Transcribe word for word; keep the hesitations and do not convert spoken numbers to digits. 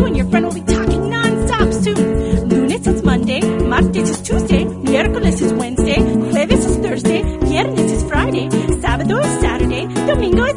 you and your friend will be talking non-stop soon. Lunes is Monday, martes is Tuesday, miércoles is Wednesday, jueves is Thursday, viernes is Friday, sábado is Saturday, domingo is